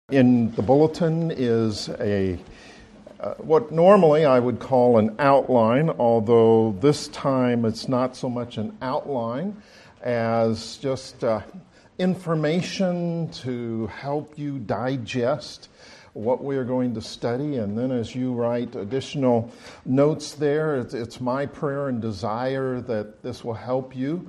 In the bulletin is what normally I would call an outline, although this time it's not so much an outline as just information to help you digest what we are going to study. And then as you write additional notes there, it's my prayer and desire that this will help you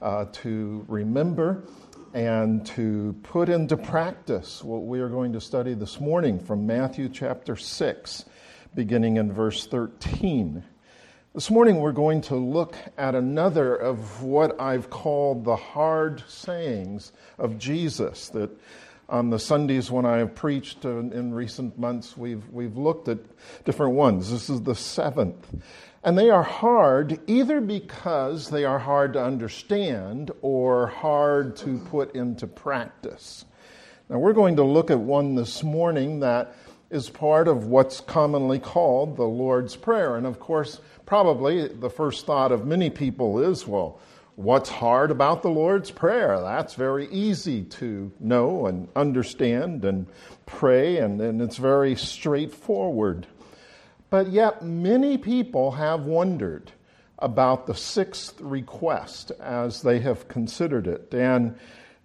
to remember and to put into practice what we are going to study this morning from Matthew chapter 6, beginning in verse 13. This morning we're going to look at another of what I've called the hard sayings of Jesus, that on the Sundays when I have preached in recent months, we've looked at different ones. This is the seventh. And they are hard either because they are hard to understand or hard to put into practice. Now we're going to look at one this morning that is part of what's commonly called the Lord's Prayer. And of course, probably the first thought of many people is, well, what's hard about the Lord's Prayer? That's very easy to know and understand and pray, and it's very straightforward. But yet many people have wondered about the sixth request as they have considered it. And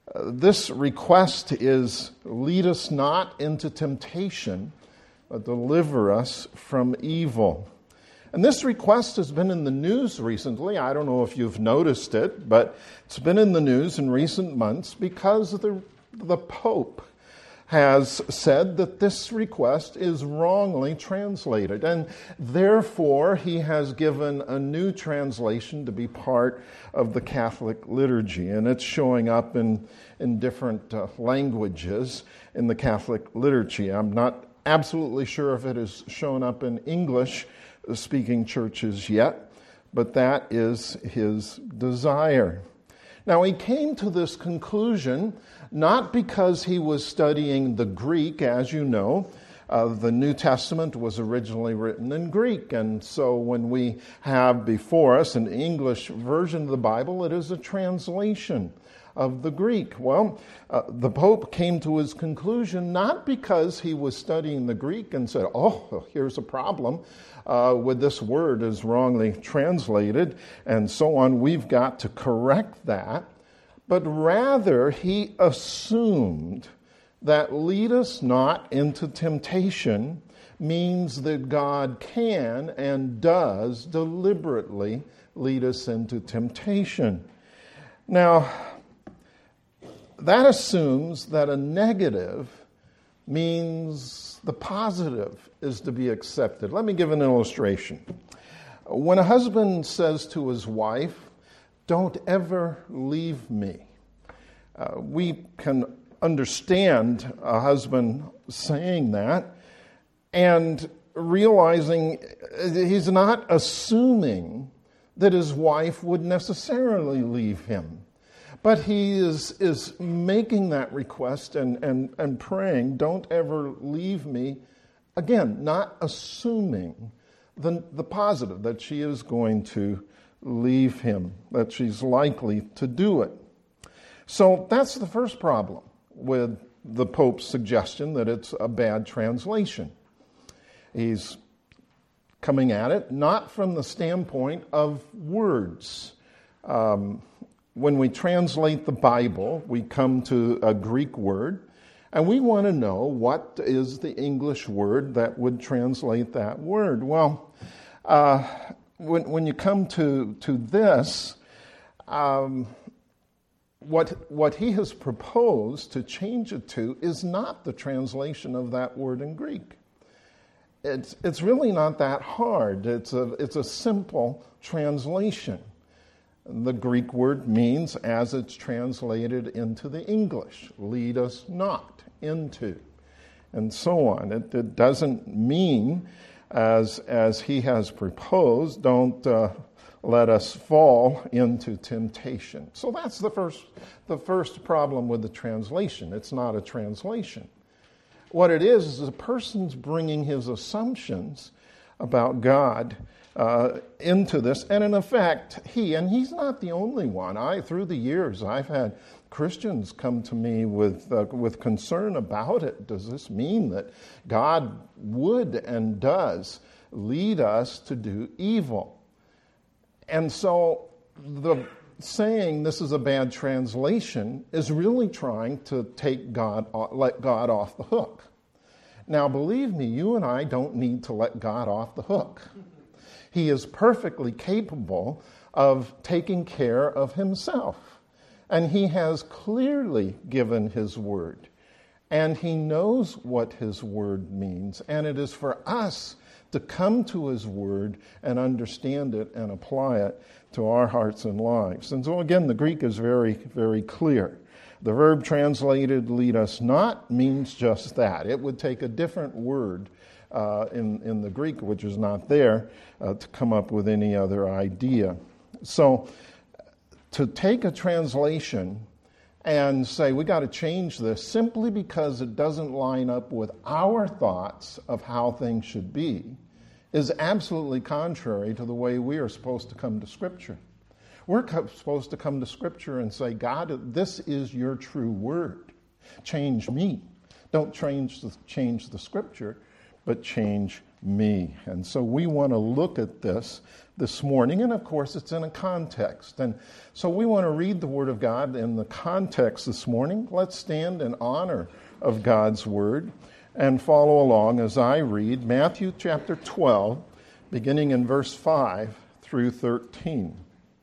this request is, lead us not into temptation, but deliver us from evil. And this request has been in the news recently. I don't know if you've noticed it, but it's been in the news in recent months because the Pope has said that this request is wrongly translated. And therefore, he has given a new translation to be part of the Catholic liturgy. And it's showing up in different languages in the Catholic liturgy. I'm not absolutely sure if it has shown up in English-speaking churches yet, but that is his desire. Now, he came to this conclusion not because he was studying the Greek. As you know, the New Testament was originally written in Greek, and so when we have before us an English version of the Bible, it is a translation of the Greek. Well, the Pope came to his conclusion not because he was studying the Greek and said, oh, here's a problem with this word is wrongly translated, and so on. We've got to correct that. But rather, he assumed that lead us not into temptation means that God can and does deliberately lead us into temptation. Now, that assumes that a negative means the positive is to be accepted. Let me give an illustration. When a husband says to his wife, don't ever leave me, we can understand a husband saying that and realizing he's not assuming that his wife would necessarily leave him. But he is making that request and praying, don't ever leave me, again, not assuming the positive, that she is going to leave him, that she's likely to do it. So that's the first problem with the Pope's suggestion that it's a bad translation. He's coming at it not from the standpoint of words. When we translate the Bible, we come to a Greek word, and we want to know what is the English word that would translate that word. Well, when you come to this, what he has proposed to change it to is not the translation of that word in Greek. It's really not that hard. It's a simple translation. The Greek word means, as it's translated into the English, lead us not into, and so on. It doesn't mean, as he has proposed, don't let us fall into temptation. So that's the first problem with the translation. It's not a translation. What it is a person's bringing his assumptions about God into this, and in effect, he's not the only one. Through the years, I've had Christians come to me with concern about it. Does this mean that God would and does lead us to do evil? And so the saying this is a bad translation is really trying to let God off the hook. Now, believe me, you and I don't need to let God off the hook. He is perfectly capable of taking care of himself. And he has clearly given his word. And he knows what his word means. And it is for us to come to his word and understand it and apply it to our hearts and lives. And so again, the Greek is very, very clear. The verb translated lead us not means just that. It would take a different word in the Greek, which is not there, to come up with any other idea. So to take a translation and say we got to change this simply because it doesn't line up with our thoughts of how things should be is absolutely contrary to the way we are supposed to come to Scripture. We're supposed to come to Scripture and say, God, this is your true word. Change me. Don't change the Scripture, but change me. And so we want to look at this morning, and of course it's in a context. And so we want to read the Word of God in the context this morning. Let's stand in honor of God's Word and follow along as I read Matthew chapter 12, beginning in verse 5 through 13.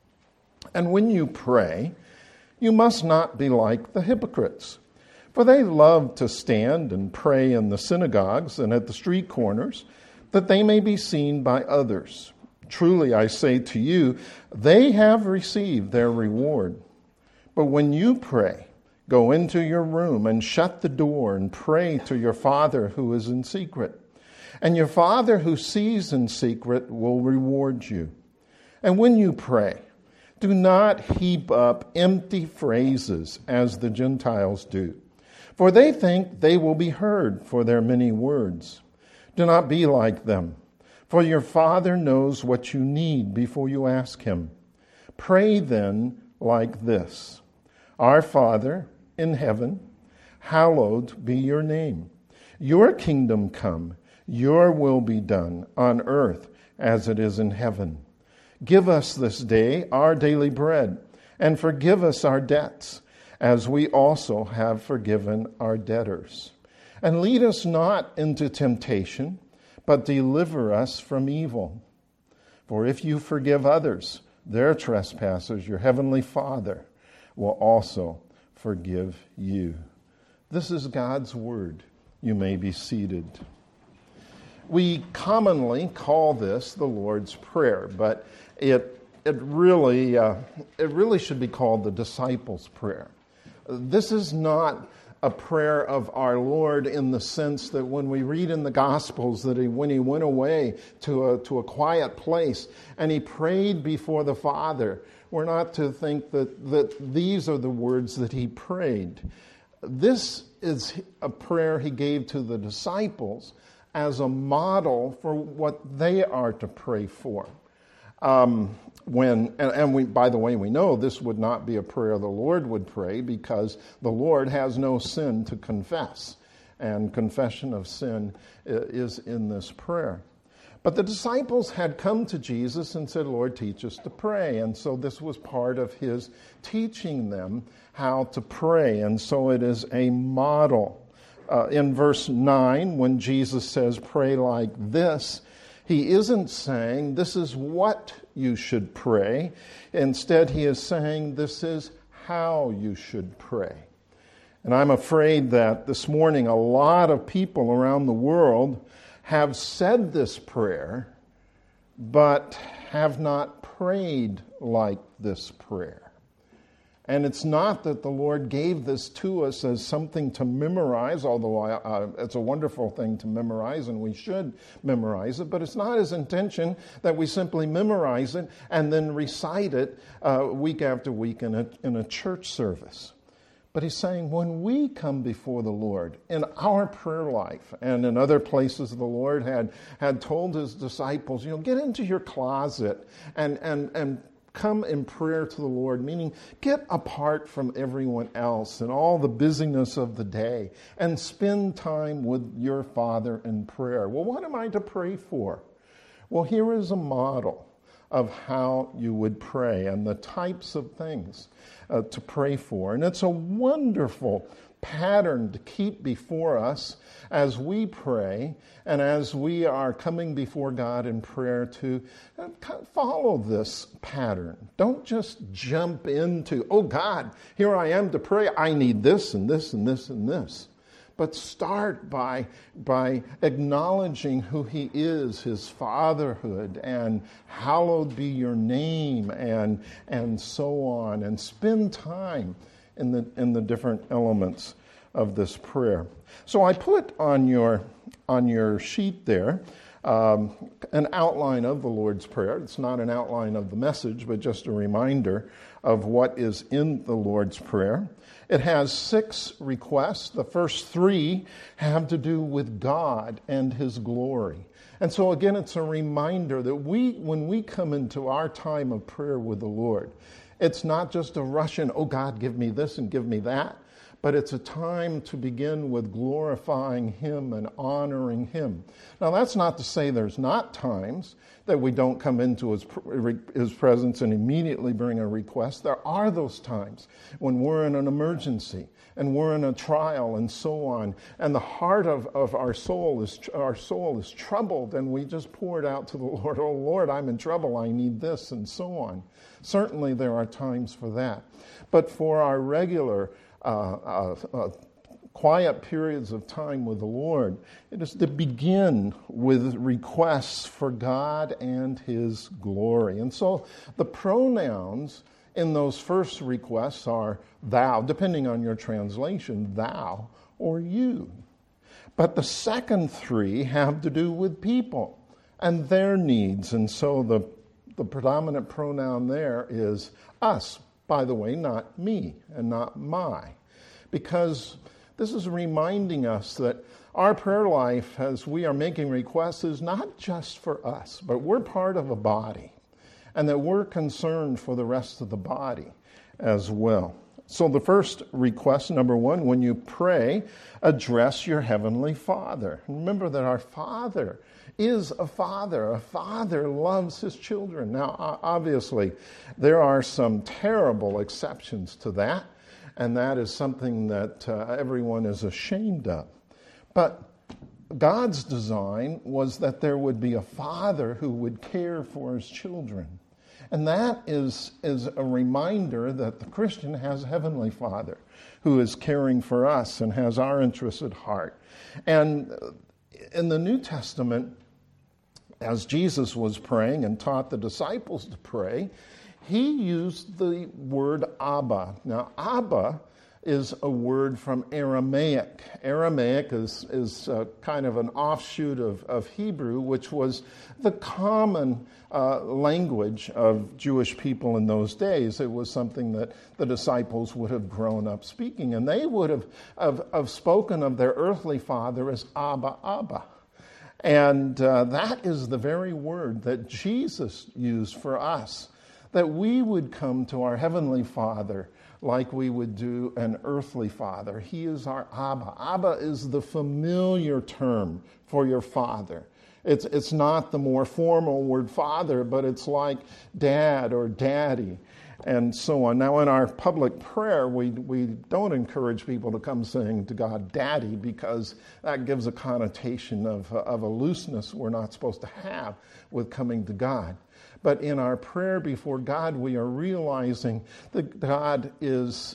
And when you pray, you must not be like the hypocrites, for they love to stand and pray in the synagogues and at the street corners, that they may be seen by others. Truly, I say to you, they have received their reward. But when you pray, go into your room and shut the door and pray to your Father who is in secret. And your Father who sees in secret will reward you. And when you pray, do not heap up empty phrases as the Gentiles do, for they think they will be heard for their many words. Do not be like them, for your Father knows what you need before you ask him. Pray then like this: Our Father in heaven, hallowed be your name. Your kingdom come, your will be done on earth as it is in heaven. Give us this day our daily bread, and forgive us our debts, as we also have forgiven our debtors. And lead us not into temptation, but deliver us from evil. For if you forgive others their trespasses, your heavenly Father will also forgive you. This is God's word. You may be seated. We commonly call this the Lord's Prayer, but it really should be called the disciples' prayer. This is not a prayer of our Lord in the sense that when we read in the Gospels that when he went away to a quiet place and he prayed before the Father, we're not to think that these are the words that he prayed. This is a prayer he gave to the disciples as a model for what they are to pray for. By the way, we know this would not be a prayer the Lord would pray because the Lord has no sin to confess, and confession of sin is in this prayer. But the disciples had come to Jesus and said, Lord, teach us to pray. And so this was part of his teaching them how to pray. And so it is a model. In verse 9, when Jesus says, pray like this, he isn't saying this is what you should pray. Instead, he is saying this is how you should pray. And I'm afraid that this morning a lot of people around the world have said this prayer, but have not prayed like this prayer. And it's not that the Lord gave this to us as something to memorize, although it's a wonderful thing to memorize and we should memorize it, but it's not his intention that we simply memorize it and then recite it week after week in a church service. But he's saying when we come before the Lord in our prayer life and in other places the Lord had told his disciples, get into your closet and come in prayer to the Lord, meaning get apart from everyone else and all the busyness of the day and spend time with your Father in prayer. Well, what am I to pray for? Well, here is a model of how you would pray and the types of things to pray for. And it's a wonderful pattern to keep before us as we pray and as we are coming before God in prayer to follow this pattern. Don't just jump into, oh God, here I am to pray. I need this and this and this and this. But start by acknowledging who he is, his fatherhood, and hallowed be your name, and so on. And spend time in the different elements of this prayer. So I put on your sheet there an outline of the Lord's Prayer. It's not an outline of the message, but just a reminder of what is in the Lord's Prayer. It has 6 requests. The first 3 have to do with God and his glory. And so again, it's a reminder that when we come into our time of prayer with the Lord, it's not just a rush in, oh God, give me this and give me that, but it's a time to begin with glorifying him and honoring him. Now, that's not to say there's not times that we don't come into his presence and immediately bring a request. There are those times when we're in an emergency and we're in a trial and so on, and the heart of our soul is troubled, and we just pour it out to the Lord. Oh Lord, I'm in trouble. I need this, and so on. Certainly there are times for that. But for our regular quiet periods of time with the Lord, it is to begin with requests for God and his glory. And so the pronouns in those first requests are thou, depending on your translation, thou or you. But the second 3 have to do with people and their needs. And so the predominant pronoun there is us. By the way, not me and not my. Because this is reminding us that our prayer life, as we are making requests, is not just for us, but we're part of a body, and that we're concerned for the rest of the body as well. So the first request, number 1, when you pray, address your heavenly Father. Remember that our Father is a father. A father loves his children. Now, obviously, there are some terrible exceptions to that, and that is something that everyone is ashamed of. But God's design was that there would be a father who would care for his children. And that is a reminder that the Christian has a heavenly Father who is caring for us and has our interests at heart. And in the New Testament, as Jesus was praying and taught the disciples to pray, he used the word Abba. Now, Abba is a word from Aramaic. Aramaic is kind of an offshoot of Hebrew, which was the common language of Jewish people in those days. It was something that the disciples would have grown up speaking, and they would have spoken of their earthly father as Abba, Abba. And that is the very word that Jesus used for us, that we would come to our heavenly Father like we would do an earthly father. He is our Abba. Abba is the familiar term for your father. It's not the more formal word father, but it's like dad or daddy and so on. Now, in our public prayer, we don't encourage people to come saying to God, daddy, because that gives a connotation of a looseness we're not supposed to have with coming to God. But in our prayer before God, we are realizing that God is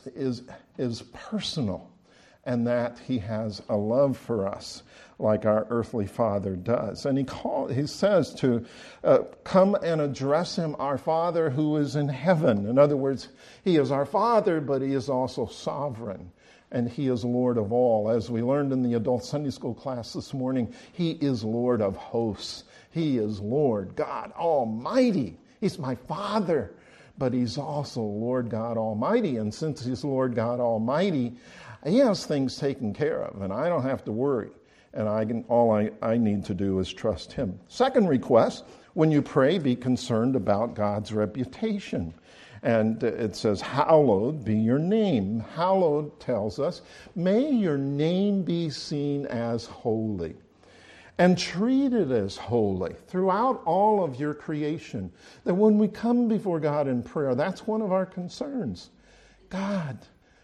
personal and that he has a love for us like our earthly father does. And he says to come and address him, our Father who is in heaven. In other words, he is our Father, but he is also sovereign. And he is Lord of all. As we learned in the adult Sunday school class this morning, he is Lord of hosts. He is Lord God Almighty. He's my Father, but he's also Lord God Almighty. And since he's Lord God Almighty, he has things taken care of, and I don't have to worry. And all I need to do is trust him. Second request, When you pray, be concerned about God's reputation. And it says, hallowed be your name. Hallowed tells us, may your name be seen as holy and treated as holy throughout all of your creation. That when we come before God in prayer, that's one of our concerns. God,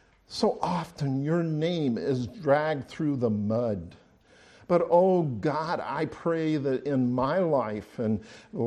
so often your name is dragged through the mud. But oh God, I pray that in my life and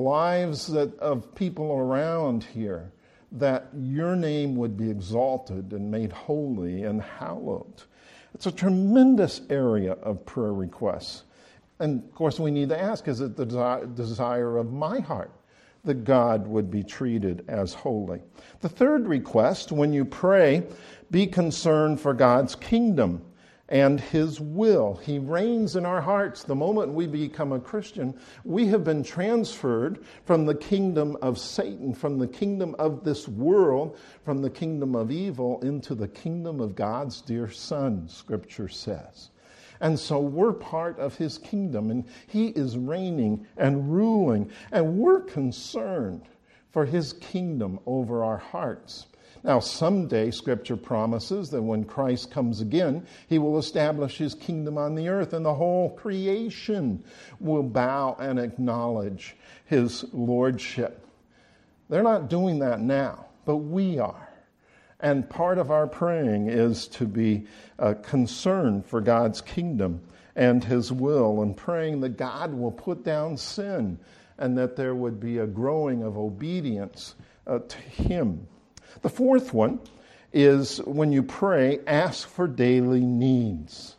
lives of people around here, that your name would be exalted and made holy and hallowed. It's a tremendous area of prayer requests. And of course we need to ask, is it the desire of my heart that God would be treated as holy? The third request, when you pray, be concerned for God's kingdom and his will. He reigns in our hearts. The moment we become a Christian, we have been transferred from the kingdom of Satan, from the kingdom of this world, from the kingdom of evil, into the kingdom of God's dear Son, Scripture says. And so we're part of his kingdom, and he is reigning and ruling, and we're concerned for his kingdom over our hearts. Now, someday, Scripture promises that when Christ comes again, he will establish his kingdom on the earth, and the whole creation will bow and acknowledge his lordship. They're not doing that now, but we are. And part of our praying is to be concerned for God's kingdom and his will, and praying that God will put down sin and that there would be a growing of obedience to him. The fourth one is, when you pray, ask for daily needs.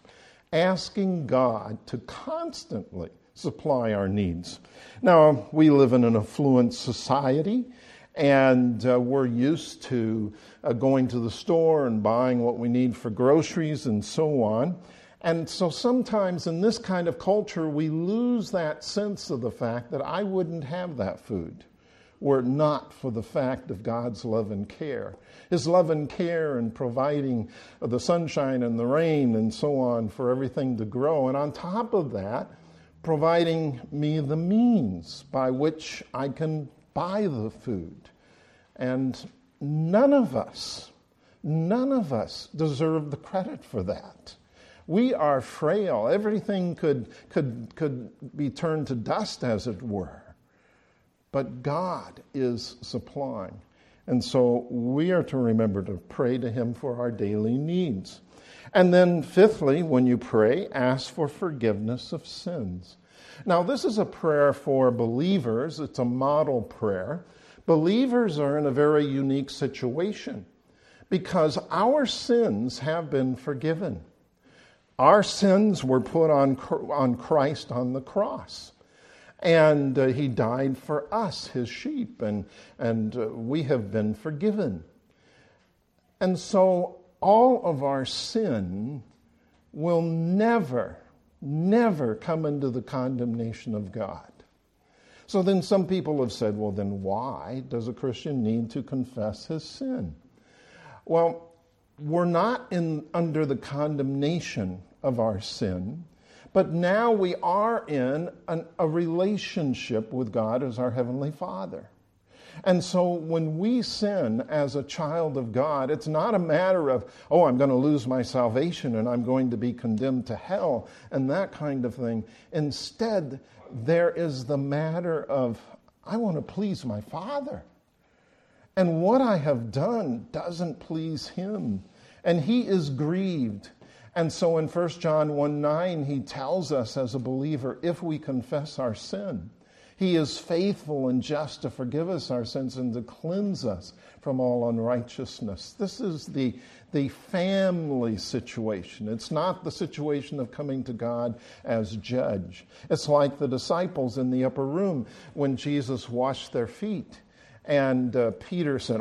Asking God to constantly supply our needs. Now, we live in an affluent society, and we're used to going to the store and buying what we need for groceries and so on. And so sometimes in this kind of culture, we lose that sense of the fact that I wouldn't have that food were it not for the fact of God's love and care. His love and care in providing the sunshine and the rain and so on for everything to grow. And on top of that, providing me the means by which I can buy the food. And none of us deserve the credit for that. We are frail. Everything could be turned to dust, as it were. But God is supplying. And so we are to remember to pray to him for our daily needs. And then fifthly, when you pray, ask for forgiveness of sins. Now, this is a prayer for believers. It's a model prayer. Believers are in a very unique situation because our sins have been forgiven. Our sins were put on Christ on the cross. And he died for us, his sheep, and we have been forgiven. And so all of our sin will never come into the condemnation of God. So then some people have said, well, then why does a Christian need to confess his sin? Well, we're not under the condemnation of our sin, but now we are in a relationship with God as our Heavenly Father. And so when we sin as a child of God, it's not a matter of, oh, I'm going to lose my salvation and I'm going to be condemned to hell and that kind of thing. Instead, there is the matter of, I want to please my Father. And what I have done doesn't please him. And he is grieved. And so in 1 John 1:9, he tells us as a believer, if we confess our sin, he is faithful and just to forgive us our sins and to cleanse us from all unrighteousness. This is the family situation. It's not the situation of coming to God as judge. It's like the disciples in the upper room when Jesus washed their feet. And Peter said,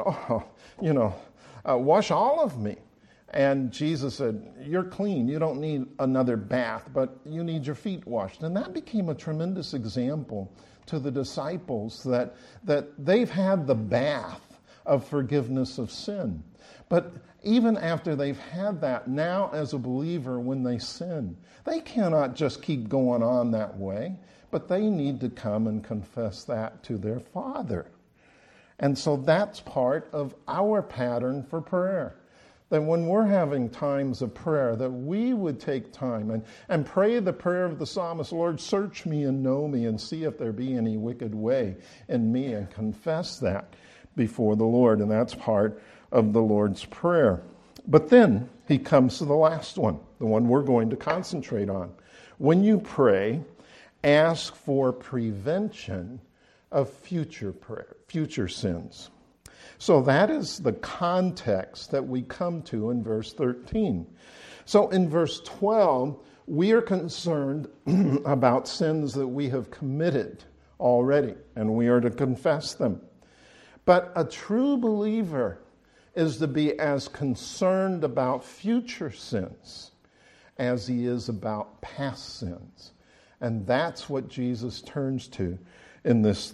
wash all of me. And Jesus said, you're clean. You don't need another bath, but you need your feet washed. And that became a tremendous example to the disciples that they've had the bath of forgiveness of sin. But even after they've had that, now as a believer, when they sin, they cannot just keep going on that way, but they need to come and confess that to their Father. And so that's part of our pattern for prayer. That when we're having times of prayer, that we would take time and pray the prayer of the psalmist, Lord, search me and know me and see if there be any wicked way in me, and confess that before the Lord. And that's part of the Lord's Prayer. But then he comes to the last one, the one we're going to concentrate on. When you pray, ask for prevention of future sins. So that is the context that we come to in verse 13. So in verse 12, we are concerned about sins that we have committed already, and we are to confess them. But a true believer is to be as concerned about future sins as he is about past sins. And that's what Jesus turns to in this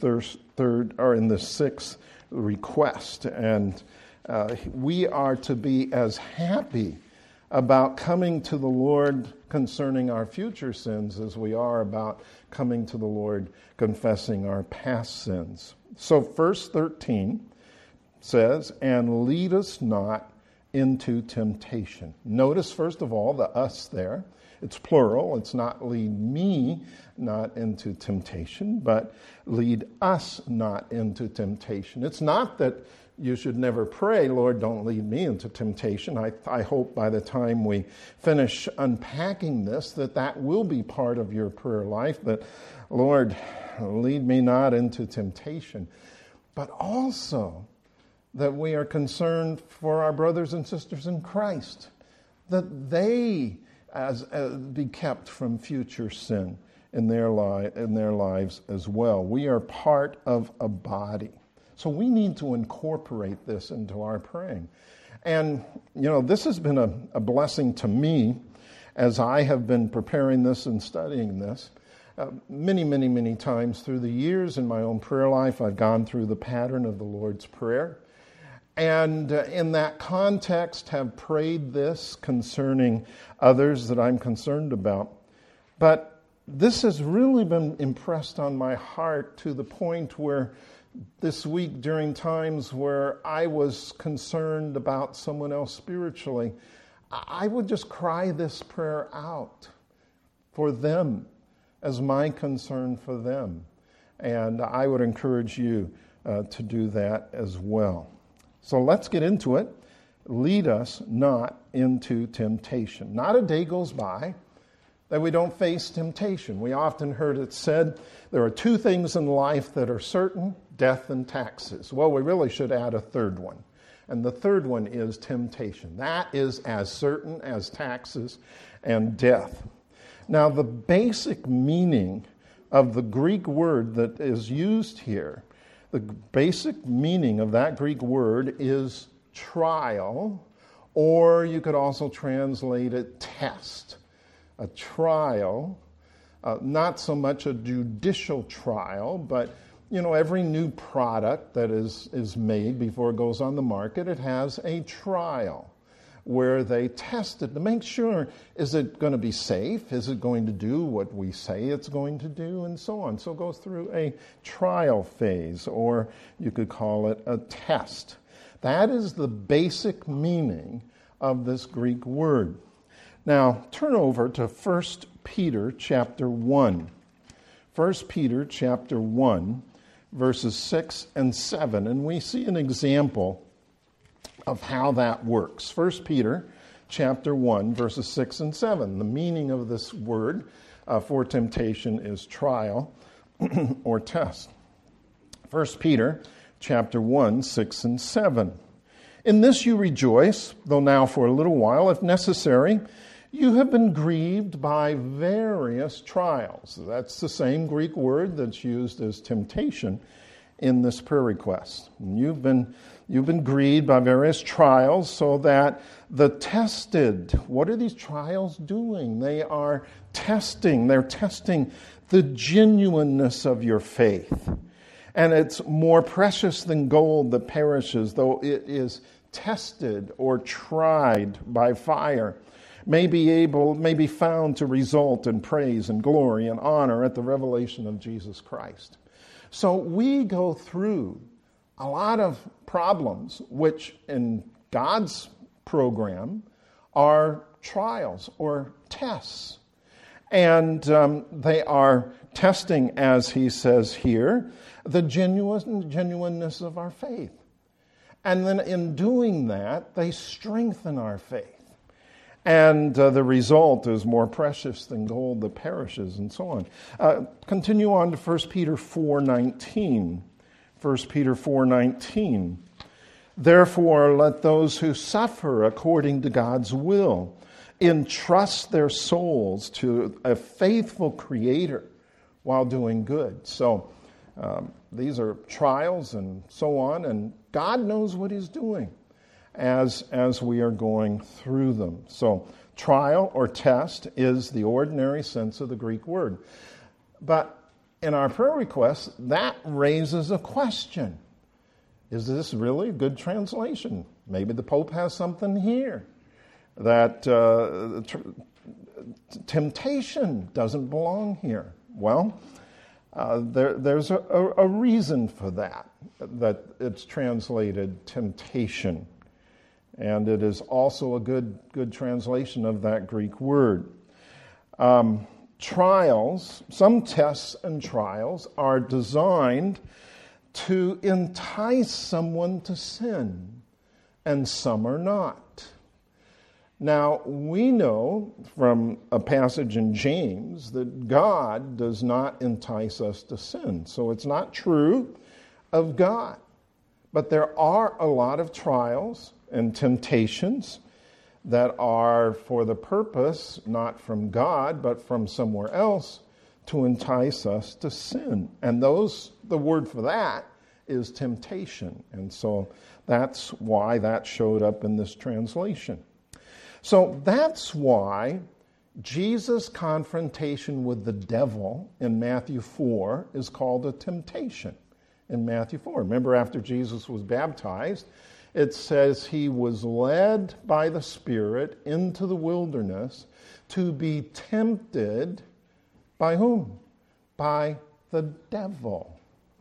sixth request. And we are to be as happy about coming to the Lord concerning our future sins as we are about coming to the Lord confessing our past sins. So verse 13 says, and lead us not into temptation. Notice, first of all, the us there. It's plural. It's not lead me not into temptation, but lead us not into temptation. It's not that you should never pray, Lord, don't lead me into temptation. I hope by the time we finish unpacking this, that will be part of your prayer life, that, Lord, lead me not into temptation. But also that we are concerned for our brothers and sisters in Christ, that they be kept from future sin in their lives as well. We are part of a body. So we need to incorporate this into our praying. And, this has been a blessing to me as I have been preparing this and studying this. Many, many, many times through the years in my own prayer life, I've gone through the pattern of the Lord's Prayer. And in that context, have prayed this concerning others that I'm concerned about. But this has really been impressed on my heart to the point where this week, during times where I was concerned about someone else spiritually, I would just cry this prayer out for them as my concern for them. And I would encourage you to do that as well. So let's get into it. Lead us not into temptation. Not a day goes by that we don't face temptation. We often heard it said, there are two things in life that are certain, death and taxes. Well, we really should add a third one. And the third one is temptation. That is as certain as taxes and death. Now, the basic meaning of the Greek word that is used here, the basic meaning of that Greek word is trial, or you could also translate it test. A trial, not so much a judicial trial, but every new product that is made before it goes on the market, it has a trial where they test it to make sure, is it going to be safe? Is it going to do what we say it's going to do? And so on. So it goes through a trial phase, or you could call it a test. That is the basic meaning of this Greek word. Now, turn over to 1 Peter chapter 1. 1 Peter chapter 1, verses 6 and 7. And we see an example of how that works. 1 Peter chapter 1, verses 6 and 7. The meaning of this word for temptation is trial or test. 1 Peter chapter 1, 6 and 7. In this you rejoice, though now for a little while, if necessary, you have been grieved by various trials. That's the same Greek word that's used as temptation in this prayer request. You've been grieved by various trials, so that the tested, what are these trials doing? They're testing the genuineness of your faith. And it's more precious than gold that perishes, though it is tested or tried by fire, may be found to result in praise and glory and honor at the revelation of Jesus Christ. So we go through a lot of problems, which in God's program are trials or tests. And they are testing, as he says here, the genuineness of our faith. And then in doing that, they strengthen our faith. And the result is more precious than gold that perishes, and so on. Continue on to 1 Peter 4:19. 1 Peter 4:19. Therefore, let those who suffer according to God's will entrust their souls to a faithful Creator while doing good. So these are trials and so on, and God knows what He's doing as we are going through them. So trial or test is the ordinary sense of the Greek word. But in our prayer requests, that raises a question. Is this really a good translation? Maybe the Pope has something here. That temptation doesn't belong here. Well, there's a reason for that it's translated temptation. And it is also a good translation of that Greek word. Trials, some tests and trials are designed to entice someone to sin, and some are not. Now, we know from a passage in James that God does not entice us to sin. So it's not true of God. But there are a lot of trials and temptations that are for the purpose, not from God, but from somewhere else, to entice us to sin. And the word for that is temptation. And so that's why that showed up in this translation. So that's why Jesus' confrontation with the devil in Matthew 4 is called a temptation in Matthew 4. Remember, after Jesus was baptized, it says he was led by the Spirit into the wilderness to be tempted by whom? By the devil.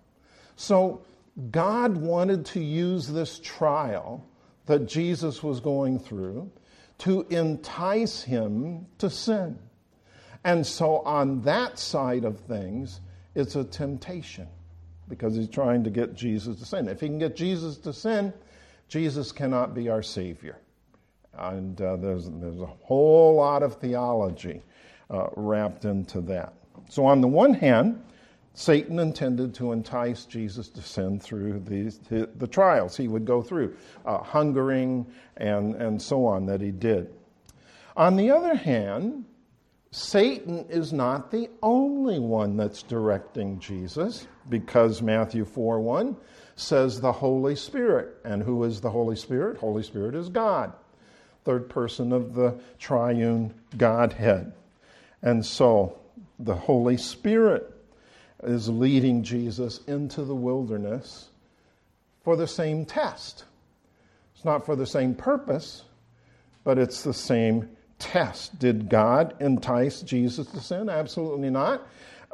So God wanted to use this trial that Jesus was going through to entice him to sin. And so on that side of things, it's a temptation because he's trying to get Jesus to sin. If he can get Jesus to sin, Jesus cannot be our Savior. And there's a whole lot of theology wrapped into that. So on the one hand, Satan intended to entice Jesus to sin through the trials he would go through, hungering and so on that he did. On the other hand, Satan is not the only one that's directing Jesus, because Matthew 4:1 says the Holy Spirit. And who is the Holy Spirit? Holy Spirit is God, third person of the triune Godhead. And so the Holy Spirit is leading Jesus into the wilderness for the same test. It's not for the same purpose, but it's the same test. Did God entice Jesus to sin? Absolutely not.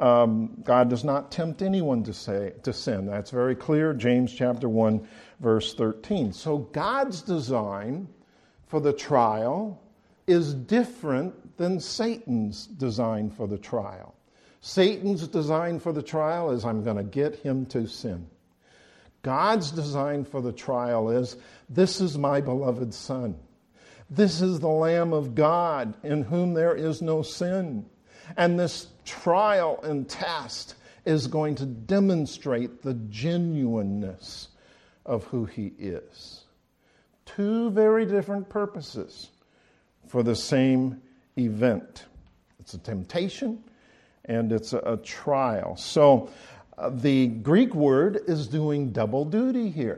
God does not tempt anyone to sin. That's very clear. James chapter 1, verse 13. So God's design for the trial is different than Satan's design for the trial. Satan's design for the trial is, I'm going to get him to sin. God's design for the trial is, this is my beloved Son. This is the Lamb of God in whom there is no sin. And this trial and test is going to demonstrate the genuineness of who he is. Two very different purposes for the same event. It's a temptation and it's a trial. So the Greek word is doing double duty here.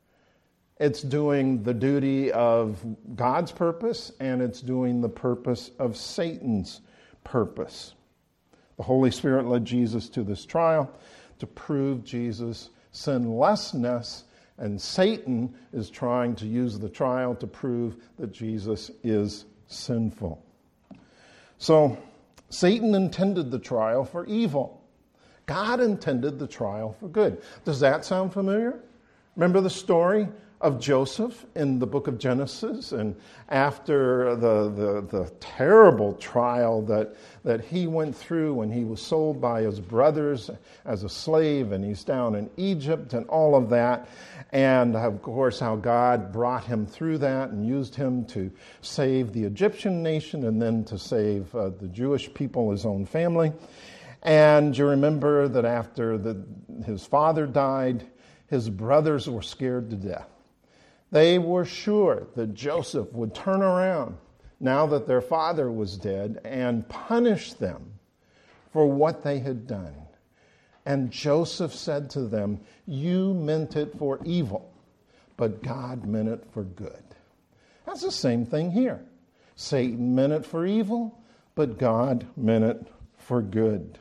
It's doing the duty of God's purpose, and it's doing the purpose of Satan's purpose. The Holy Spirit led Jesus to this trial to prove Jesus' sinlessness And Satan is trying to use the trial to prove that Jesus is sinful. So Satan intended the trial for evil. God intended the trial for good. Does that sound familiar? Remember the story of Joseph in the book of Genesis, and after the terrible trial that he went through when he was sold by his brothers as a slave, and he's down in Egypt and all of that, and of course how God brought him through that and used him to save the Egyptian nation and then to save the Jewish people, his own family. And you remember that after his father died, his brothers were scared to death. They were sure that Joseph would turn around now that their father was dead and punish them for what they had done. And Joseph said to them, "You meant it for evil, but God meant it for good." That's the same thing here. Satan meant it for evil, but God meant it for good.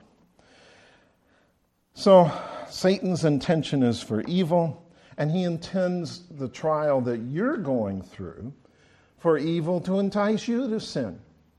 So Satan's intention is for evil, and he intends the trial that you're going through for evil to entice you to sin.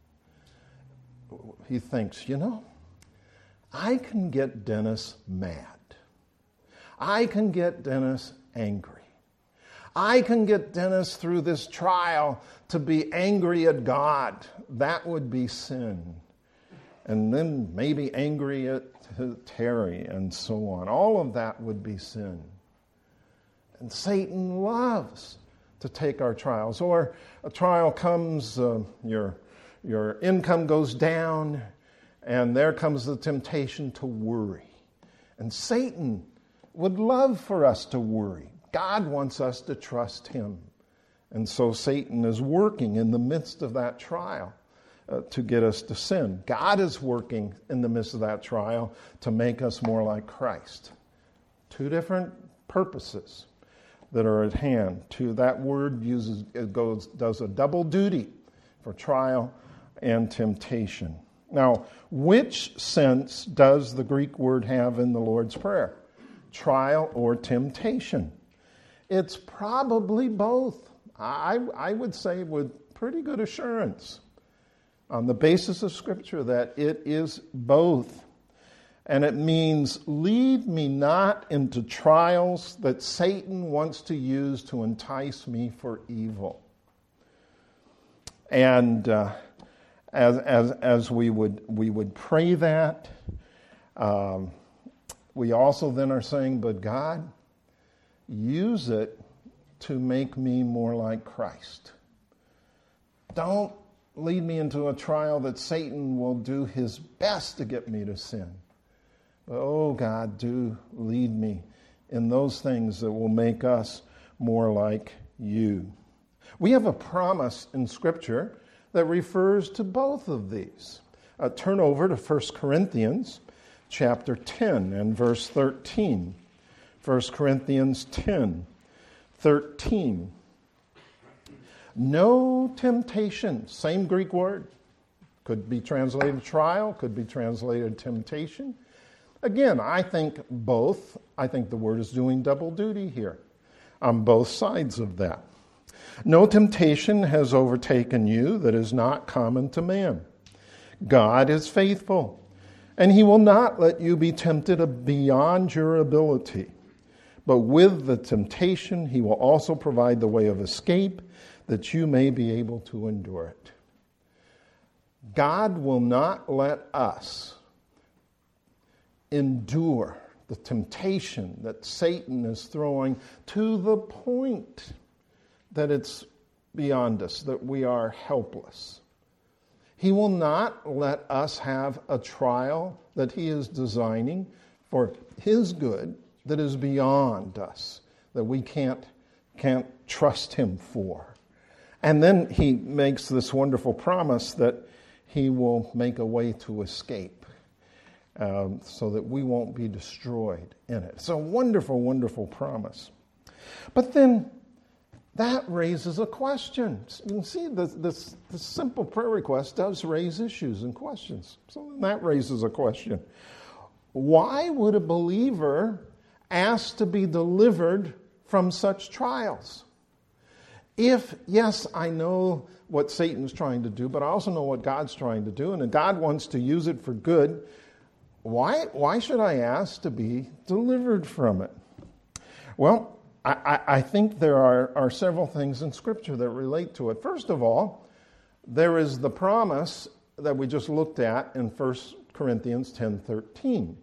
He thinks, I can get Dennis mad. I can get Dennis angry. I can get Dennis through this trial to be angry at God. That would be sin. And then maybe angry at Terry and so on. All of that would be sin. And Satan loves to take our trials. Or a trial comes, your income goes down, and there comes the temptation to worry. And Satan would love for us to worry. God wants us to trust him. And so Satan is working in the midst of that trial to get us to sin. God is working in the midst of that trial to make us more like Christ. Two different purposes that are at hand. That word does a double duty for trial and temptation. Now, which sense does the Greek word have in the Lord's Prayer? Trial or temptation? It's probably both. I would say with pretty good assurance on the basis of Scripture that it is both. And it means, lead me not into trials that Satan wants to use to entice me for evil. And as we would pray that, we also then are saying, but God, use it to make me more like Christ. Don't lead me into a trial that Satan will do his best to get me to sin. But, oh God, do lead me in those things that will make us more like you. We have a promise in Scripture that refers to both of these. Turn over to 1 Corinthians chapter 10 and verse 13. 1 Corinthians 10, 13. No temptation, same Greek word, could be translated trial, could be translated temptation. Again, I think both. I think the word is doing double duty here on both sides of that. No temptation has overtaken you that is not common to man. God is faithful, and he will not let you be tempted beyond your ability. But with the temptation, he will also provide the way of escape that you may be able to endure it. God will not let us endure the temptation that Satan is throwing to the point that it's beyond us, that we are helpless. He will not let us have a trial that he is designing for his good that is beyond us, that we can't trust him for. And then he makes this wonderful promise that he will make a way to escape so that we won't be destroyed in it. It's a wonderful, wonderful promise. But then that raises a question. You can see this simple prayer request does raise issues and questions. So that raises a question. Why would a believer ask to be delivered from such trials. If, yes, I know what Satan's trying to do, but I also know what God's trying to do, and God wants to use it for good, why should I ask to be delivered from it? Well, I think there are several things in Scripture that relate to it. First of all, there is the promise that we just looked at in 1 Corinthians 10:13,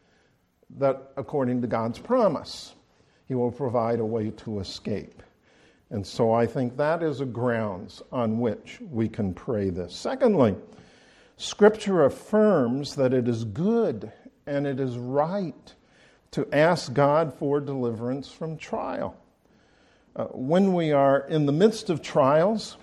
that according to God's promise, He will provide a way to escape. And so I think that is a grounds on which we can pray this. Secondly, Scripture affirms that it is good and it is right to ask God for deliverance from trial. When we are in the midst of trials,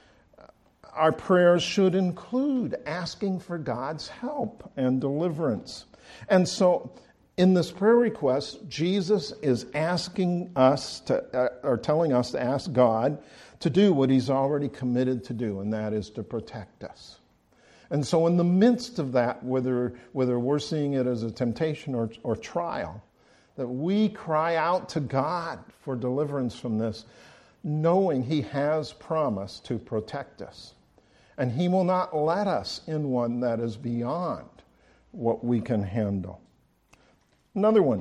our prayers should include asking for God's help and deliverance. And so in this prayer request, Jesus is asking us or telling us to ask God to do what He's already committed to do, and that is to protect us. And so in the midst of that, whether we're seeing it as a temptation or trial, that we cry out to God for deliverance from this, knowing He has promised to protect us. And He will not let us in one that is beyond what we can handle. Another one,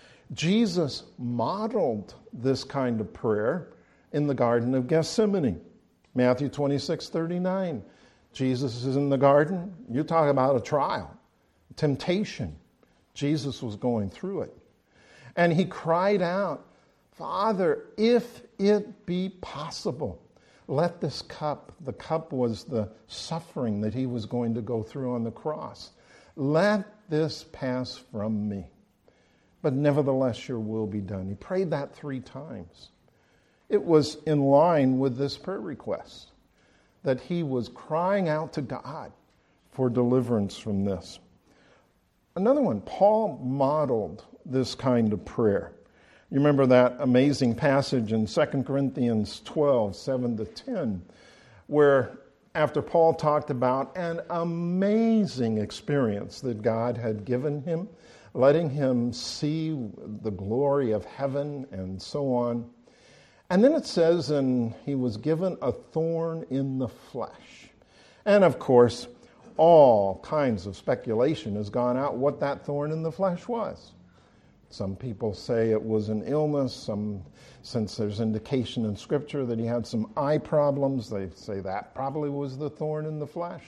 Jesus modeled this kind of prayer in the Garden of Gethsemane. Matthew 26:39. Jesus is in the garden. You talk about a trial, temptation. Jesus was going through it. And He cried out, Father, if it be possible, let this cup, the cup was the suffering that He was going to go through on the cross, let this pass from me. But nevertheless, your will be done. He prayed that 3 times. It was in line with this prayer request that he was crying out to God for deliverance from this. Another one, Paul modeled this kind of prayer. You remember that amazing passage in 2 Corinthians 12, 7-10, where after Paul talked about an amazing experience that God had given him, letting him see the glory of heaven and so on. And then it says, and he was given a thorn in the flesh. And of course, all kinds of speculation has gone out what that thorn in the flesh was. Some people say it was an illness. Since there's indication in Scripture that he had some eye problems, they say that probably was the thorn in the flesh.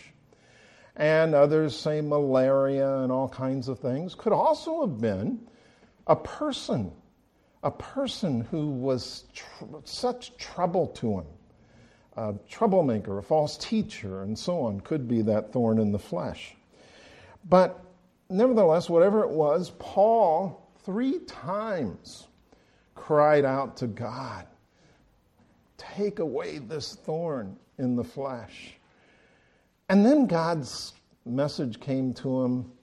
And others say malaria and all kinds of things. Could also have been a person who was such trouble to him, a troublemaker, a false teacher, and so on, could be that thorn in the flesh. But nevertheless, whatever it was, Paul 3 times cried out to God, take away this thorn in the flesh. And then God's message came to him,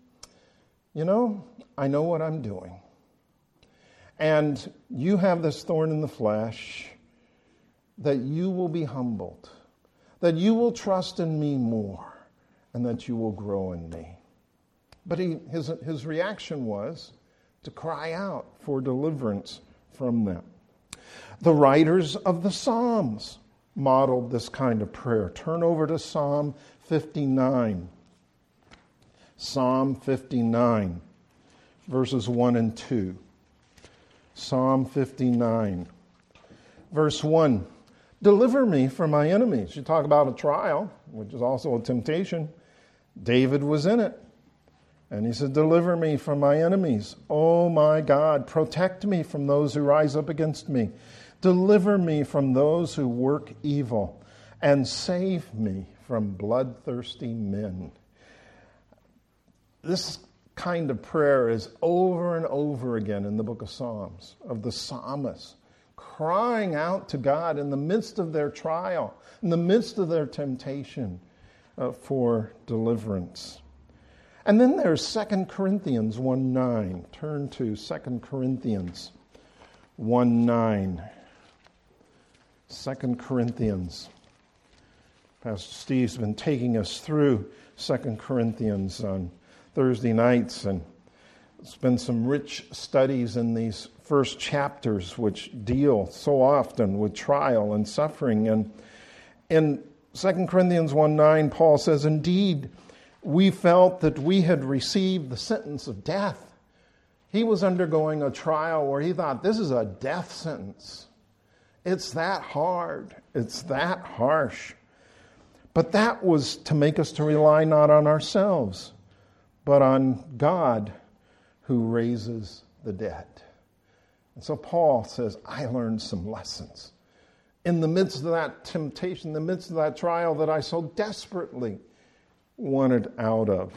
I know what I'm doing. And you have this thorn in the flesh, that you will be humbled, that you will trust in me more, and that you will grow in me. But his reaction was to cry out for deliverance from them. The writers of the Psalms modeled this kind of prayer. Turn over to Psalm 59. Psalm 59, verses 1 and 2. Psalm 59, verse 1. Deliver me from my enemies. You talk about a trial, which is also a temptation. David was in it. And he said, deliver me from my enemies. Oh my God, protect me from those who rise up against me. Deliver me from those who work evil, and save me from bloodthirsty men. This kind of prayer is over and over again in the book of Psalms, of the psalmists crying out to God in the midst of their trial, in the midst of their temptation for deliverance. And then there's 2 Corinthians 1:9. Turn to 2 Corinthians 1:9. 2 Corinthians. Pastor Steve's been taking us through 2 Corinthians on Thursday nights, and There's been some rich studies in these first chapters which deal so often with trial and suffering. And in 2 Corinthians 1:9, Paul says, "Indeed, we felt that we had received the sentence of death." He was undergoing a trial where he thought, this is a death sentence. It's that hard. It's that harsh. But that was to make us to rely not on ourselves, but on God who raises the dead. And so Paul says, I learned some lessons in the midst of that temptation, in the midst of that trial that I so desperately wanted out of.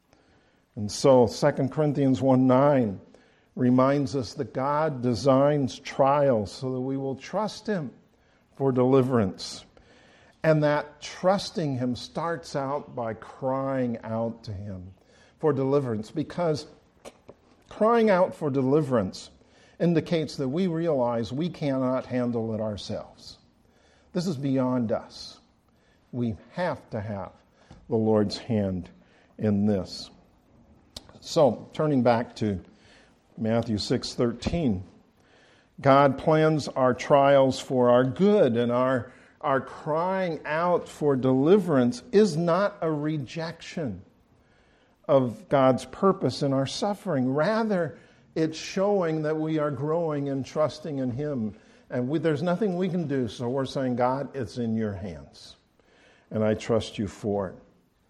And so 2 Corinthians 1:9 reminds us that God designs trials so that we will trust Him for deliverance. And that trusting Him starts out by crying out to Him for deliverance, because crying out for deliverance indicates that we realize we cannot handle it ourselves. This is beyond us. We have to have the Lord's hand in this. So, turning back to Matthew 6:13, God plans our trials for our good, and our crying out for deliverance is not a rejection of God's purpose in our suffering. Rather, it's showing that we are growing and trusting in Him. And there's nothing we can do, so we're saying, God, it's in your hands, and I trust you for it.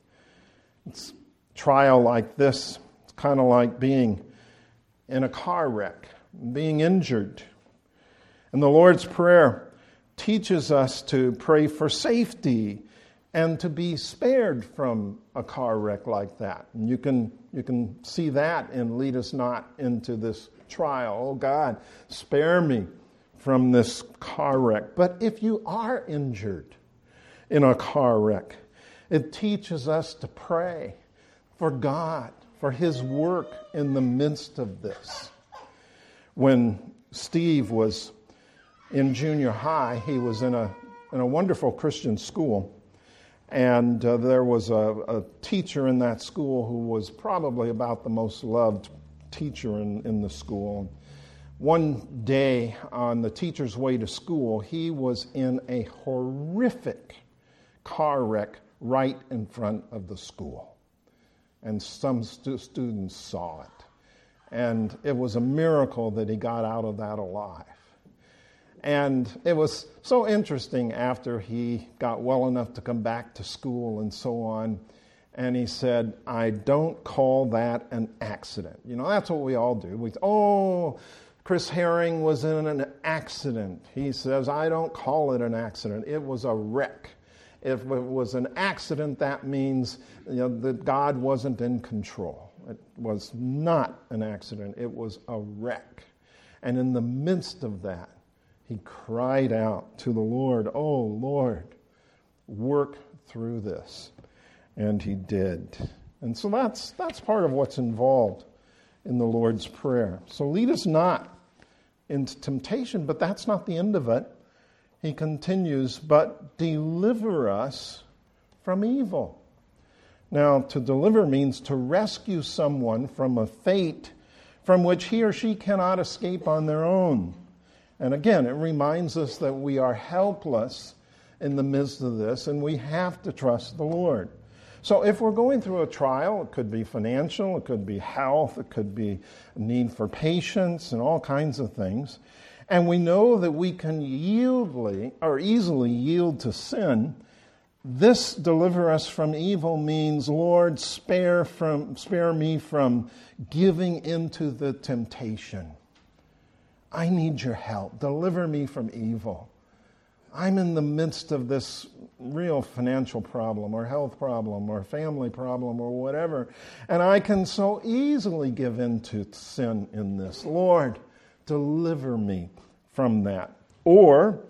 It's a trial like this. It's kind of like being in a car wreck, being injured. And the Lord's Prayer teaches us to pray for safety and to be spared from a car wreck like that. And you can see that in lead us not into this trial. Oh God, spare me from this car wreck. But if you are injured in a car wreck, it teaches us to pray for God, for His work in the midst of this. When Steve was in junior high, he was in a wonderful Christian school. And there was a teacher in that school who was probably about the most loved teacher in the school. One day on the teacher's way to school, he was in a horrific car wreck right in front of the school. And some students saw it. And it was a miracle that he got out of that alive. And it was so interesting after he got well enough to come back to school and so on. And he said, I don't call that an accident. You know, that's what we all do. Chris Herring was in an accident. He says, I don't call it an accident. It was a wreck. If it was an accident, that means that God wasn't in control. It was not an accident. It was a wreck. And in the midst of that, he cried out to the Lord, oh, Lord, work through this. And he did. And so that's part of what's involved in the Lord's Prayer. So lead us not into temptation, but that's not the end of it. He continues, but deliver us from evil. Now, to deliver means to rescue someone from a fate from which he or she cannot escape on their own. And again, it reminds us that we are helpless in the midst of this, and we have to trust the Lord. So if we're going through a trial, it could be financial, it could be health, it could be a need for patience and all kinds of things, and we know that we can easily yield to sin, this deliver us from evil means, Lord, spare me from giving into the temptation. I need your help. Deliver me from evil. I'm in the midst of this real financial problem or health problem or family problem or whatever, and I can so easily give into sin in this. Lord, deliver me from that. Or,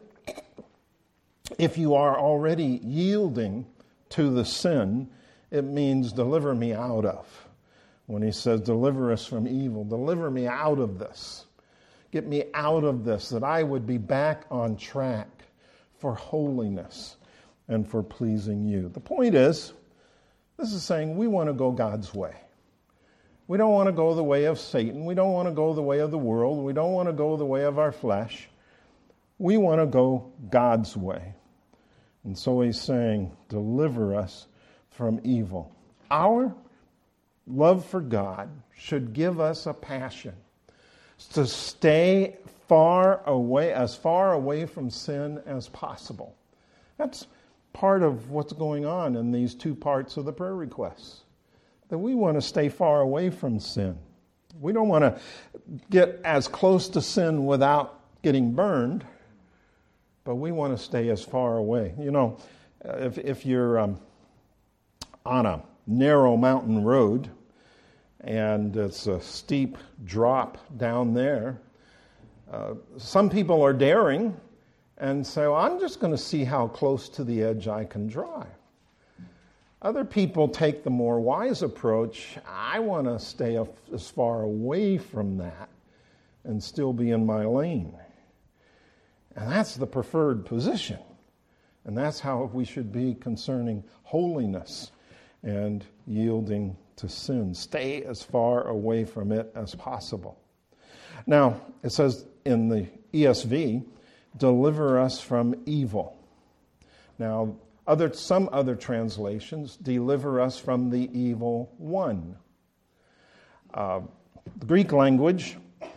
if you are already yielding to the sin, it means deliver me out of. When he says deliver us from evil, deliver me out of this. Get me out of this, that I would be back on track for holiness and for pleasing you. The point is, this is saying we want to go God's way. We don't want to go the way of Satan. We don't want to go the way of the world. We don't want to go the way of our flesh. We want to go God's way. And so he's saying, deliver us from evil. Our love for God should give us a passion to stay as far away from sin as possible. That's part of what's going on in these two parts of the prayer requests. That we want to stay far away from sin. We don't want to get as close to sin without getting burned, but we want to stay as far away. You know, if you're on a narrow mountain road and it's a steep drop down there, some people are daring and say, well, I'm just going to see how close to the edge I can drive. Other people take the more wise approach. I want to stay as far away from that and still be in my lane. And that's the preferred position. And that's how we should be concerning holiness and yielding to sin. Stay as far away from it as possible. Now, it says in the ESV, deliver us from evil. Now, some other translations, deliver us from the evil one. The Greek language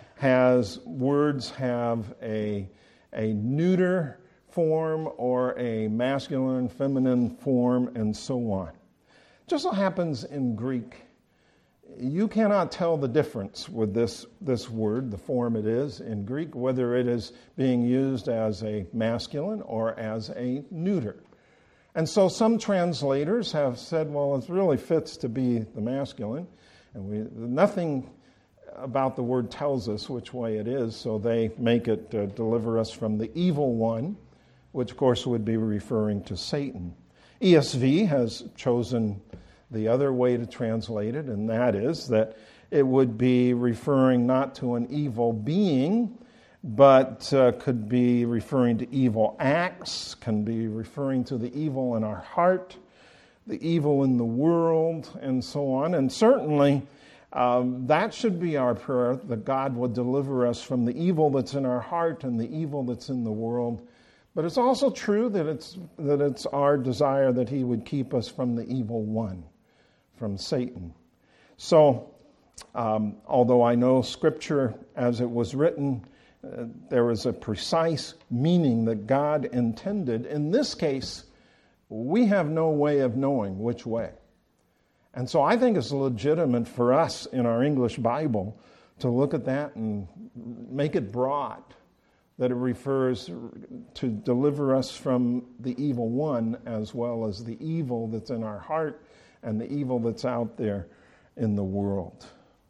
words have a neuter form or a masculine, feminine form, and so on. Just so happens in Greek, you cannot tell the difference with this word, the form it is in Greek, whether it is being used as a masculine or as a neuter. And so some translators have said, well, it really fits to be the masculine, and nothing about the word tells us which way it is, so they make it deliver us from the evil one, which of course would be referring to Satan. ESV has chosen the other way to translate it, and that is that it would be referring not to an evil being, but could be referring to evil acts, can be referring to the evil in our heart, the evil in the world, and so on. And certainly that should be our prayer, that God would deliver us from the evil that's in our heart and the evil that's in the world. But it's also true that it's our desire that he would keep us from the evil one, from Satan. So, although I know Scripture as it was written, there was a precise meaning that God intended. In this case, we have no way of knowing which way. And so I think it's legitimate for us in our English Bible to look at that and make it broad, that it refers to deliver us from the evil one as well as the evil that's in our heart and the evil that's out there in the world.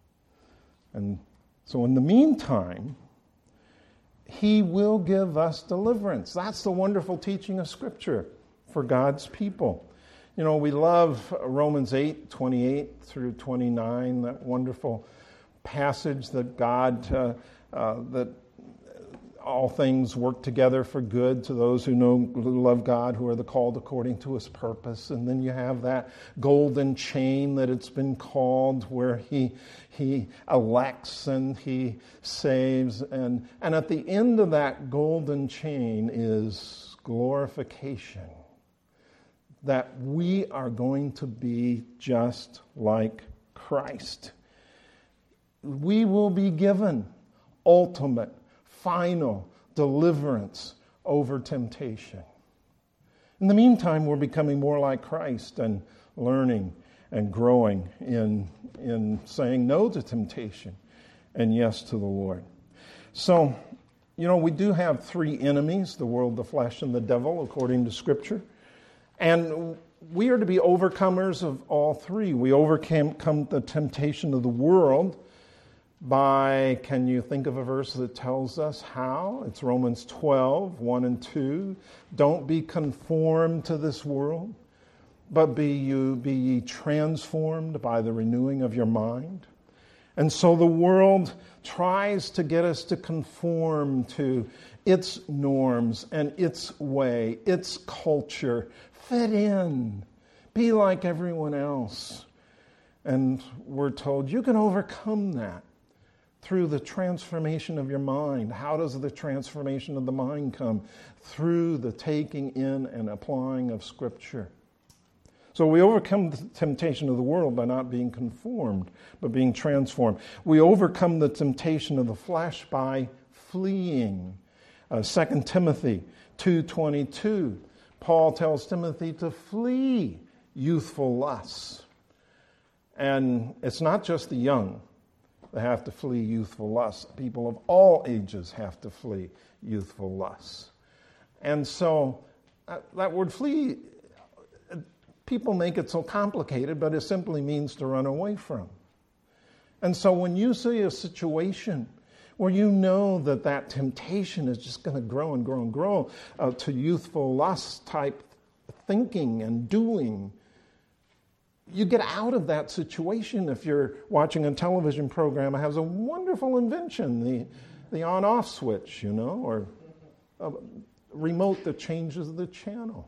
And so in the meantime, he will give us deliverance. That's the wonderful teaching of Scripture for God's people. You know, we love Romans 8:28 through 29, that wonderful passage that that all things work together for good to those who love God, who are the called according to his purpose. And then you have that golden chain that it's been called, where he elects and he saves. And at the end of that golden chain is glorification, that we are going to be just like Christ. We will be given ultimate, final deliverance over temptation. In the meantime, we're becoming more like Christ and learning and growing in saying no to temptation and yes to the Lord. So, you know, we do have three enemies, the world, the flesh, and the devil, according to Scripture. And we are to be overcomers of all three. We overcome the temptation of the world by, can you think of a verse that tells us how? It's Romans 12, 1 and 2. Don't be conformed to this world, but be ye transformed by the renewing of your mind. And so the world tries to get us to conform to its norms and its way, its culture, fit in, be like everyone else. And we're told you can overcome that through the transformation of your mind. How does the transformation of the mind come? Through the taking in and applying of Scripture. So we overcome the temptation of the world by not being conformed, but being transformed. We overcome the temptation of the flesh by fleeing. 2 Timothy 2:22, Paul tells Timothy to flee youthful lusts. And it's not just the young that have to flee youthful lusts. People of all ages have to flee youthful lusts. And so that word flee, people make it so complicated, but it simply means to run away from. And so when you see a situation where you know that temptation is just going to grow and grow and grow to youthful lust type thinking and doing, you get out of that situation. If you're watching a television program, it has a wonderful invention, the on-off switch, or a remote that changes the channel.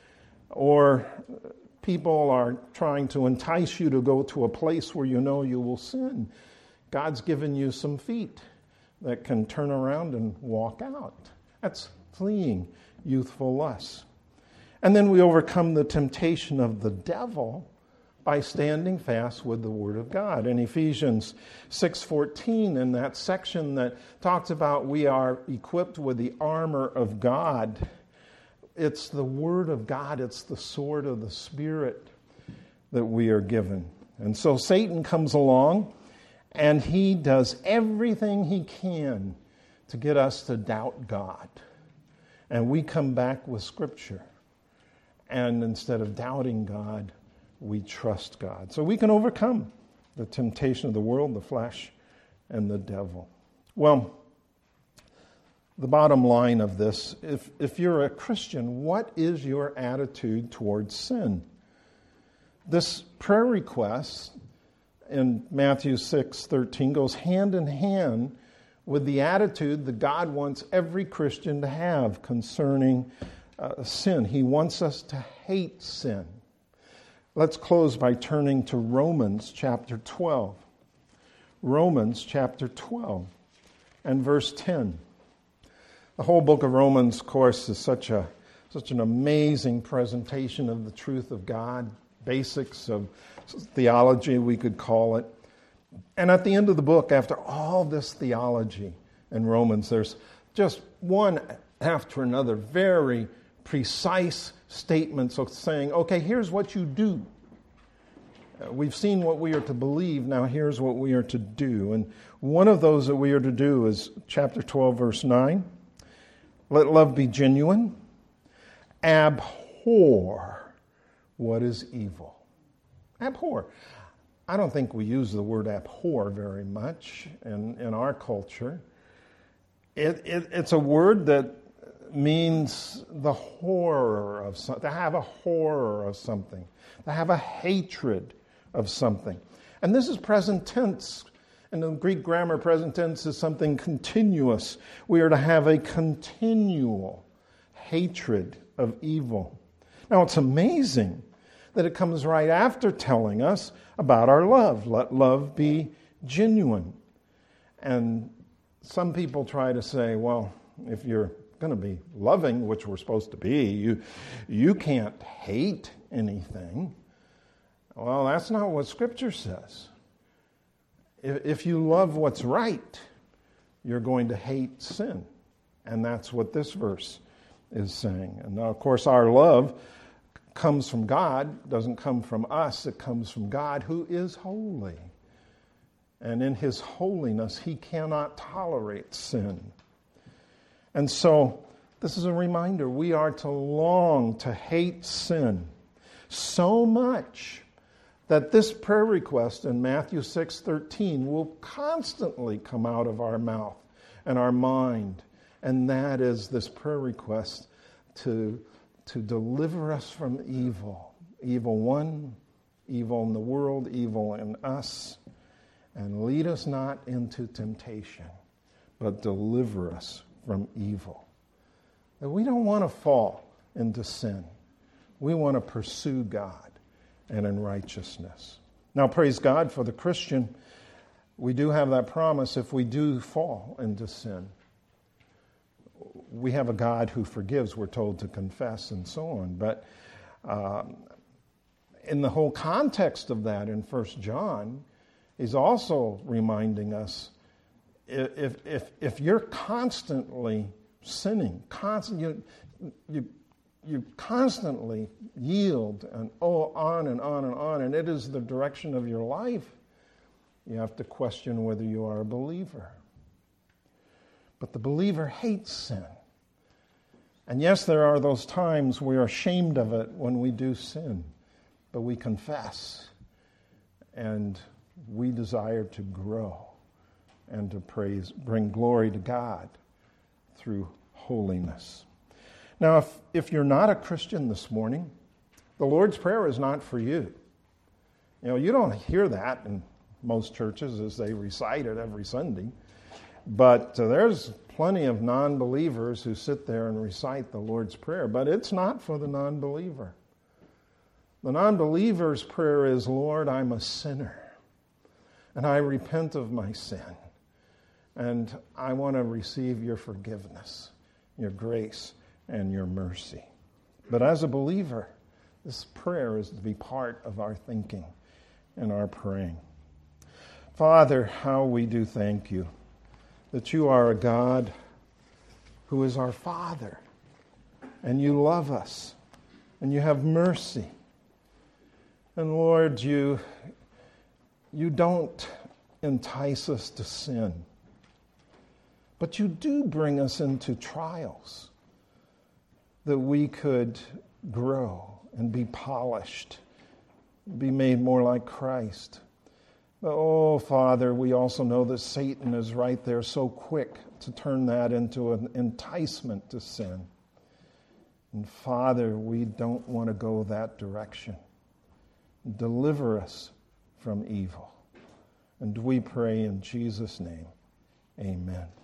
Or people are trying to entice you to go to a place where you know you will sin. God's given you some feet that can turn around and walk out. That's fleeing youthful lusts. And then we overcome the temptation of the devil by standing fast with the Word of God. In Ephesians 6:14, in that section that talks about we are equipped with the armor of God, it's the Word of God, it's the sword of the Spirit that we are given. And so Satan comes along and he does everything he can to get us to doubt God. And we come back with Scripture. And instead of doubting God, we trust God. So we can overcome the temptation of the world, the flesh, and the devil. Well, the bottom line of this, if you're a Christian, what is your attitude towards sin? This prayer request in Matthew 6:13 goes hand in hand with the attitude that God wants every Christian to have concerning sin. He wants us to hate sin. Let's close by turning to Romans chapter 12. Romans chapter 12 and verse 10. The whole book of Romans, of course, is such an amazing presentation of the truth of God, basics of theology, we could call it. And at the end of the book, after all this theology in Romans, there's just one after another very precise statements of saying, okay, here's what you do. We've seen what we are to believe, now here's what we are to do. And one of those that we are to do is chapter 12, verse 9. Let love be genuine. Abhor what is evil. Abhor. I don't think we use the word abhor very much in our culture. It's a word that means the horror of something, to have a horror of something, to have a hatred of something. And this is present tense. In the Greek grammar, present tense is something continuous. We are to have a continual hatred of evil. Now, it's amazing that it comes right after telling us about our love. Let love be genuine. And some people try to say, well, if you're going to be loving, which we're supposed to be, you can't hate anything. Well, that's not what Scripture says. If you love what's right, you're going to hate sin. And that's what this verse is saying. And now, of course, our love comes from God, doesn't come from us. It comes from God, who is holy. And in His holiness, He cannot tolerate sin. And so, this is a reminder. We are to long to hate sin so much that this prayer request in Matthew 6:13 will constantly come out of our mouth and our mind. And that is this prayer request to deliver us from evil. Evil one, evil in the world, evil in us. And lead us not into temptation, but deliver us from evil. That we don't want to fall into sin. We want to pursue God and in righteousness. Now, praise God for the Christian. We do have that promise if we do fall into sin. We have a God who forgives, we're told to confess and so on. But in the whole context of that in 1 John, he's also reminding us if you're constantly sinning, you constantly yield and on and on and on, and it is the direction of your life, you have to question whether you are a believer. But the believer hates sin. And yes, there are those times we are ashamed of it when we do sin, but we confess, and we desire to grow and to bring glory to God through holiness. Now, if you're not a Christian this morning, the Lord's Prayer is not for you. You don't hear that in most churches as they recite it every Sunday. But there's plenty of non-believers who sit there and recite the Lord's Prayer. But it's not for the non-believer. The non-believer's prayer is, Lord, I'm a sinner, and I repent of my sin, and I want to receive your forgiveness, your grace, and your mercy. But as a believer, this prayer is to be part of our thinking and our praying. Father, how we do thank you that you are a God who is our Father, and you love us, and you have mercy. And Lord, you don't entice us to sin, but you do bring us into trials that we could grow and be polished, be made more like Christ. Oh, Father, we also know that Satan is right there so quick to turn that into an enticement to sin. And Father, we don't want to go that direction. Deliver us from evil. And we pray in Jesus' name, amen.